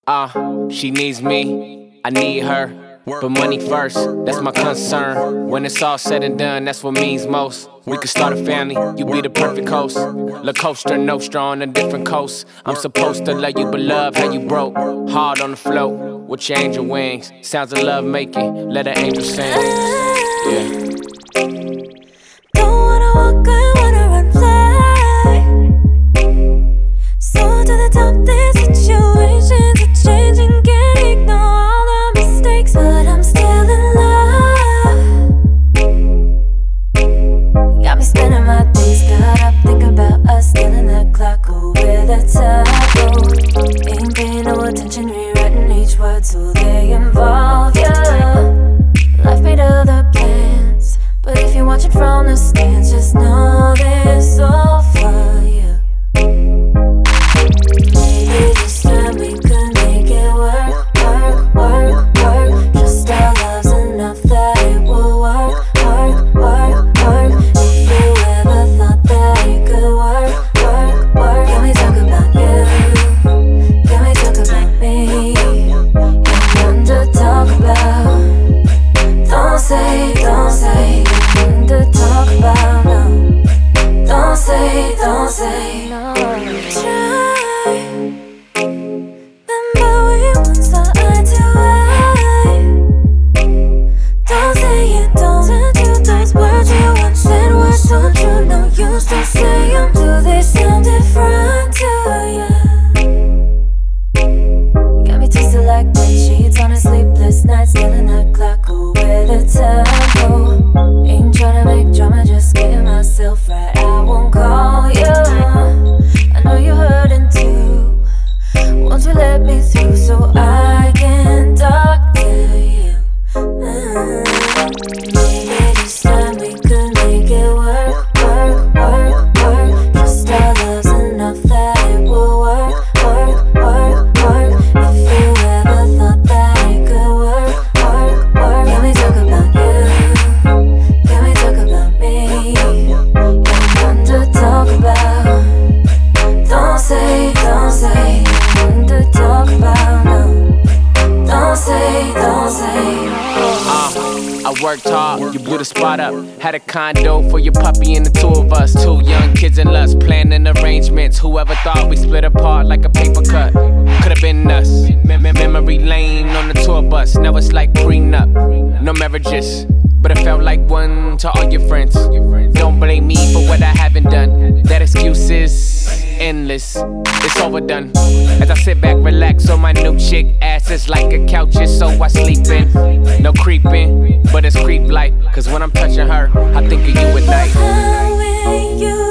She needs me, I need her, but money first, that's my concern. When it's all said and done, that's what means most. We could start a family, you be the perfect host. La Costa Nostra on a different coast. I'm supposed to love you, but love how you broke. Hard on the float, with your angel wings. Sounds of love making, let an angel sing. Yeah. Don't wanna walk, I wanna run fly. So to the top, this situation's a changing. Can't ignore all the mistakes, but I'm still in love. Got me spinning my days, got up, think about us, stealing that clock. Oh, where the time go. Ain't paying no attention, rewriting each word so they involve you. Life made other plans, but if you're watching from the stands, just know this all for you. Maybe this time we could make it work, work, work, work. Just our love's enough that it will work, work, work, work. If you ever thought that it could work, work, work. Can we talk about you? Can we talk about me? Got nothing to talk about. Don't say, nothing to talk about, no. Don't say, no. Try, remember we once saw eye to eye. Don't say you don't, and you those words you once said were so true. No use to say them, do they sound different to you? Got me twisted like bed sheets on a sleepless night, stealing that clock. Oh, where the time go. Ain't tryna make drama, just getting myself right. I won't call you. I know you're hurting too. Won't you let me through so I can talk to you? Maybe this time we could make it work, work, work, work. Just our love's enough that it will work, work, work, work. If you ever thought that it could work, work, work. Can we talk about you? Can we talk about me? Got nothing to talk about. Don't say, nothing to talk about, no. Don't say, I worked hard, you blew the spot up. Had a condo for your puppy and the two of us. Two young kids in lust, planning arrangements. Whoever thought we split apart like a paper cut. Could've been us. Memory lane on the tour bus. Now it's like prenup. No marriages, but it felt like one to all your friends. Don't blame me for what I haven't done. That excuse is endless, it's overdone. As I sit back, relax on my new chick. Ass is like a couch, so I sleep in. No creeping, but it's creep like. Cause when I'm touching her, I think of you at night. how will you